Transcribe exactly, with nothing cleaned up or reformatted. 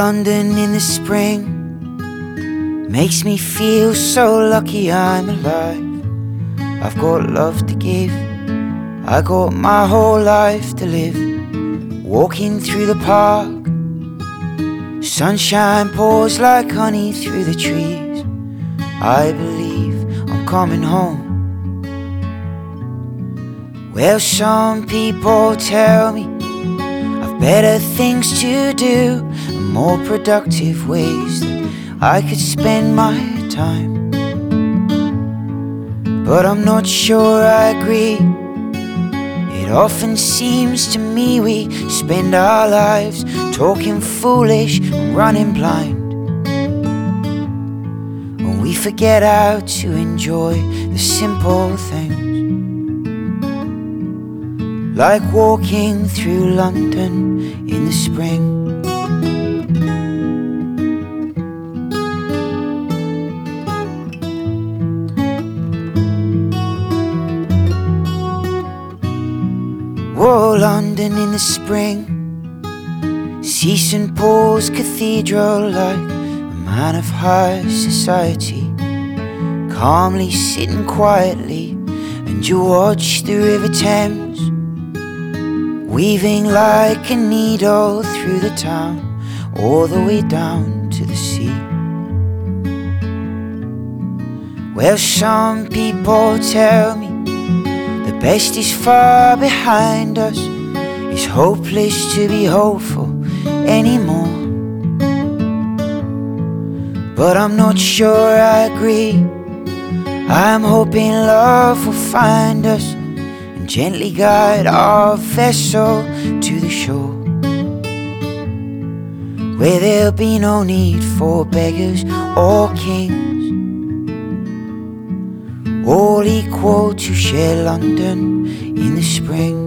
London in the spring makes me feel so lucky I'm alive. I've got love to give, I got my whole life to live. Walking through the park, sunshine pours like honey through the trees. I believe I'm coming home. Well, some people tell me I've better things to do and more productive ways that I could spend my time, but I'm not sure I agree. It often seems to me we spend our lives talking foolish and running blind, when we forget how to enjoy the simple things, like walking through London in the spring. Whoa, London in the spring, see Saint Paul's Cathedral like a man of high society, calmly sitting quietly, and you watch the River Thames weaving like a needle through the town, all the way down to the sea. Well, some people tell me the best is far behind us. It's hopeless to be hopeful anymore, but I'm not sure I agree. I'm hoping love will find us and gently guide our vessel to the shore, where there'll be no need for beggars or kings, all equal to share London in the spring.